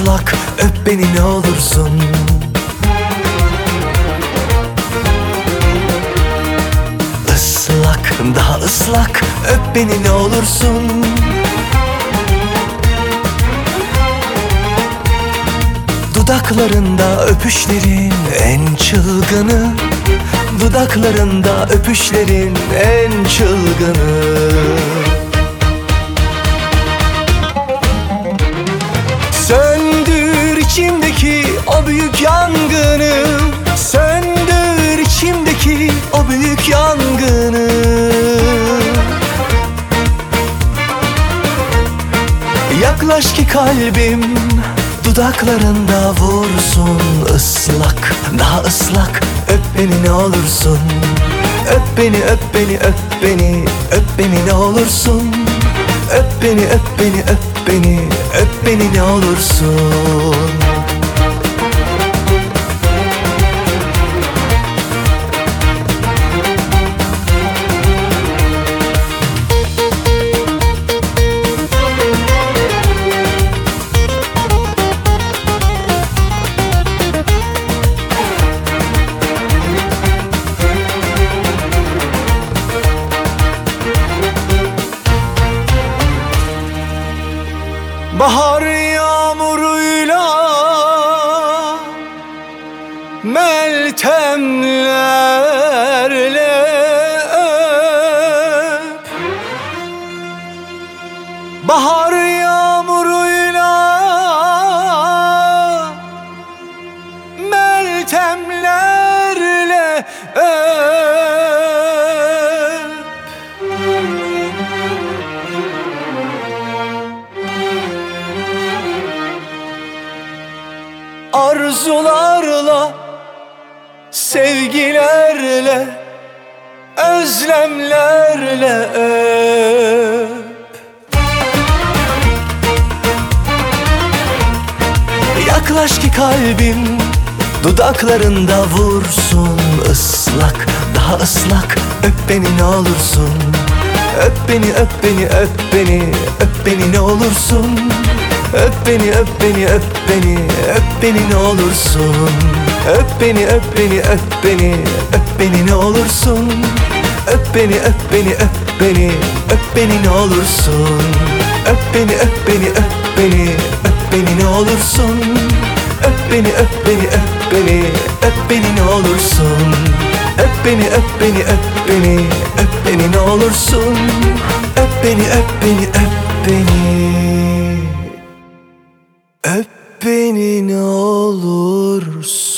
ıslak, öp beni ne olursun. Islak, daha ıslak, öp beni ne olursun. Dudaklarında öpüşlerin en çılgını, dudaklarında öpüşlerin en çılgını. Söndür içimdeki o büyük yangını, söndür içimdeki o büyük yangını. Yaklaş ki kalbim dudaklarında vursun. Islak, daha ıslak, öp beni ne olursun. Öp beni, öp beni, öp beni, öp beni ne olursun. Öp beni, öp beni, öp beni, öp beni ne olursun. Bahar yağmuruyla meltemlerle öp. Bahar yağmuruyla meltemlerle öp. Arzularla, sevgilerle, özlemlerle öp. Yaklaş ki kalbim dudaklarında vursun. Islak, daha ıslak, öp beni ne olursun. Öp beni, öp beni, öp beni, öp beni ne olursun. Öp beni, öp beni, öp beni, öp beni ne olursun. Öp beni, öp beni, öp beni, öp beni ne olursun. Öp beni, öp beni, öp beni, öp beni ne olursun. Öp beni, öp beni, öp beni, öp beni ne olursun. Öp beni, öp beni, öp beni, öp beni ne olursun. Öp beni, öp beni, öp beni, öp beni ne olursun. Öp beni, öp beni, öp beni. Öp beni ne olursun.